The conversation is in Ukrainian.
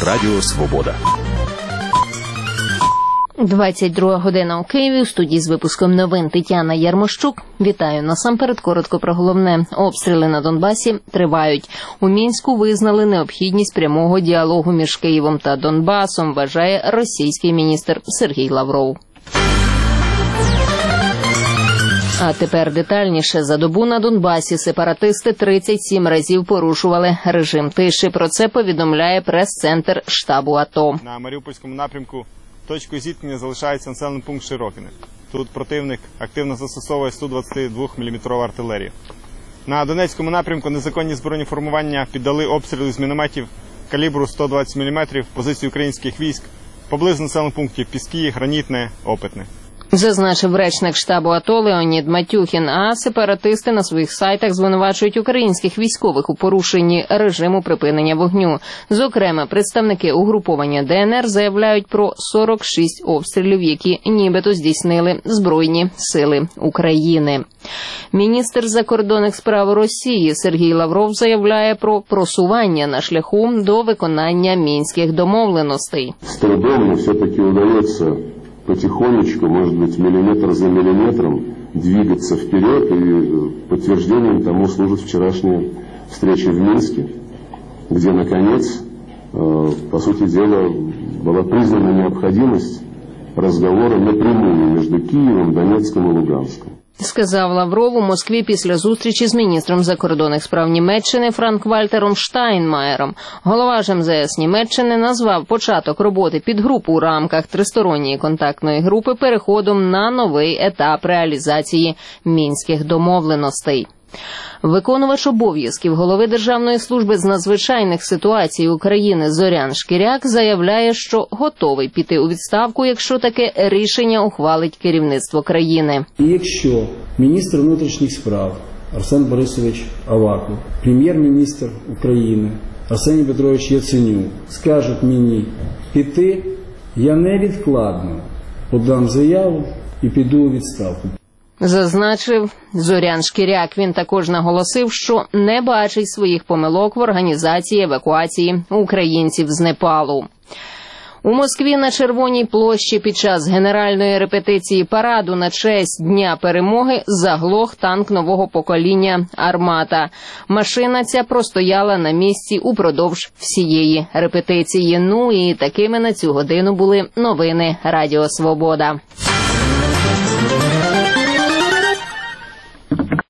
Радіо Свобода. 22 година у Києві. У студії з випуском новин Тетяна Ярмощук. Вітаю. Насамперед коротко про головне. Обстріли на Донбасі тривають. У Мінську визнали необхідність прямого діалогу між Києвом та Донбасом, вважає російський міністр Сергій Лавров. А тепер детальніше. За добу на Донбасі сепаратисти 37 разів порушували режим тиші. Про це повідомляє прес-центр штабу АТО. На Маріупольському напрямку точкою зіткнення залишається населений пункт Широкине. Тут противник активно застосовує 122-мм артилерію. На Донецькому напрямку незаконні збройні формування піддали обстріли з мінометів калібру 120 мм позиції українських військ поблизу населених пунктів Піски, Гранітне, Опитне. Зазначив речник штабу АТО Леонід Матюхін, а сепаратисти на своїх сайтах звинувачують українських військових у порушенні режиму припинення вогню. Зокрема, представники угруповання ДНР заявляють про 46 обстрілів, які нібито здійснили Збройні сили України. Міністр закордонних справ Росії Сергій Лавров заявляє про просування на шляху до виконання мінських домовленостей. З трудом все-таки вдається потихонечку, может быть, миллиметр за миллиметром двигаться вперед, и подтверждением тому служит вчерашняя встреча в Минске, где, наконец, по сути дела, была признана необходимость разговора напрямую между Киевом, Донецком и Луганском. Сказав Лавров у Москві після зустрічі з міністром закордонних справ Німеччини Франк-Вальтером Штайнмаєром. Голова ж МЗС Німеччини назвав початок роботи підгрупи у рамках тристоронньої контактної групи переходом на новий етап реалізації мінських домовленостей. Виконувач обов'язків голови Державної служби з надзвичайних ситуацій України Зорян Шкіряк заявляє, що готовий піти у відставку, якщо таке рішення ухвалить керівництво країни. І якщо міністр внутрішніх справ Арсен Борисович Аваков, прем'єр-міністр України Арсеній Петрович Яценюк скажуть мені піти, я невідкладно подам заяву і піду у відставку. Зазначив Зорян Шкіряк. Він також наголосив, що не бачить своїх помилок в організації евакуації українців з Непалу. У Москві на Червоній площі під час генеральної репетиції параду на честь Дня Перемоги заглох танк нового покоління «Армата». Машина ця простояла на місці упродовж всієї репетиції. Ну і такими на цю годину були новини Радіо Свобода.